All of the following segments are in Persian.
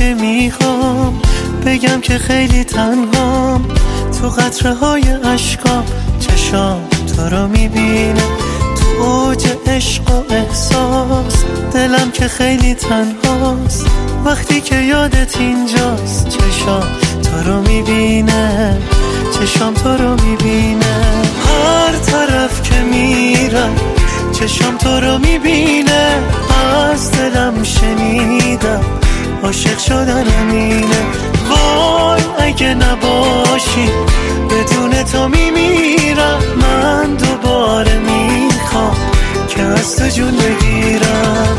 که میخوام بگم که خیلی تنهام، تو قطره های اشکام چشام تو رو میبینه، تو اوج عشق و احساس دلم که خیلی تنهاست، وقتی که یادت اینجاست چشام تو رو میبینه، چشام تو رو میبینه، هر طرف که میرم چشام تو رو میبینه، از دلم شنیدم عاشق شدنم اینه، وای اگه نباشی بدون تو میمیرم، من دوباره میخوام که از تو جون بگیرم.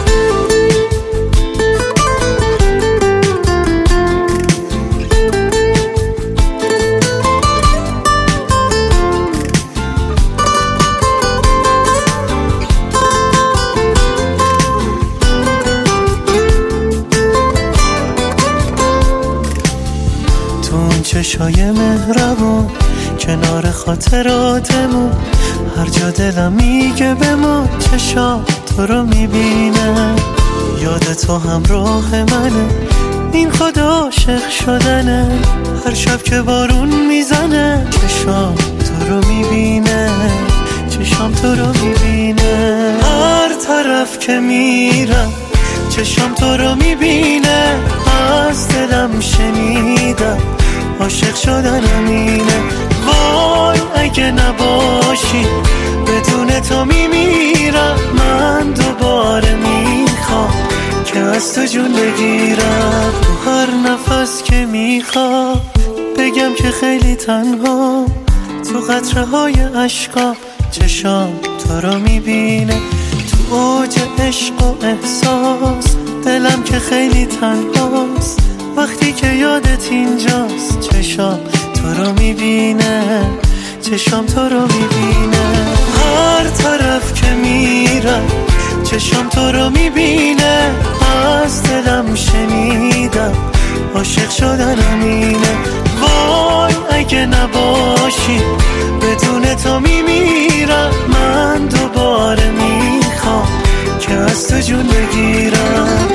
چشای مهربون کنار خاطراتمون، هر جا دلم میگه بمون چشام تو رو میبینه، یاد تو همراه منه، این خود عاشق شدنه، هر شب که بارون میزنه چشام تو رو میبینه، چشام تو رو میبینه، هر طرف که میرم چشام تو رو میبینه، از دلم شنیدم عاشق شدنم اینه، وای اگه نباشی بدون تو میمیرم، من دوباره میخوام که از تو جون بگیرم، تو هر نفس که میخوام بگم که خیلی تنها، تو قطره های اشکام چشام تو رو میبینه، تو اوج عشق و احساس دلم که خیلی تنهاست، وقتی که یادت اینجاست چشام تو رو میبینه، چشام تو رو میبینه، هر طرف که میرم چشام تو رو میبینه، از دلم شنیدم عاشق شدنم اینه، وای اگه نباشی بدون تو میمیرم، من دوباره میخوام که از تو جون بگیرم.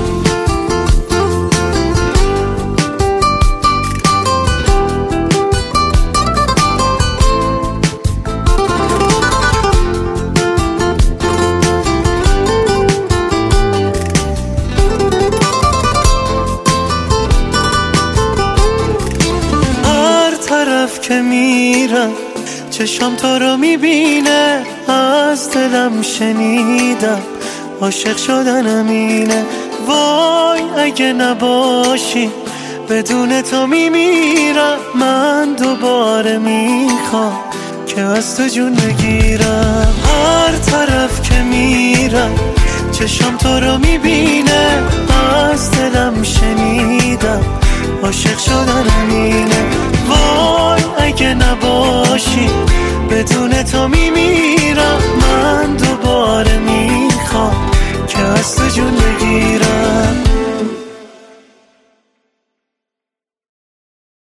طرف که میرم چشام تو رو میبینه، از دلم شنیدم عاشق شدنم اینه، وای اگه نباشی بدون تو میمیرم، من دوباره میخوام که از تو جون بگیرم، هر طرف که میرم چشام تو رو میبینه، از دلم شنیدم عاشق شدنم اینه، وای اگه نباشی بدون تو میمیرم.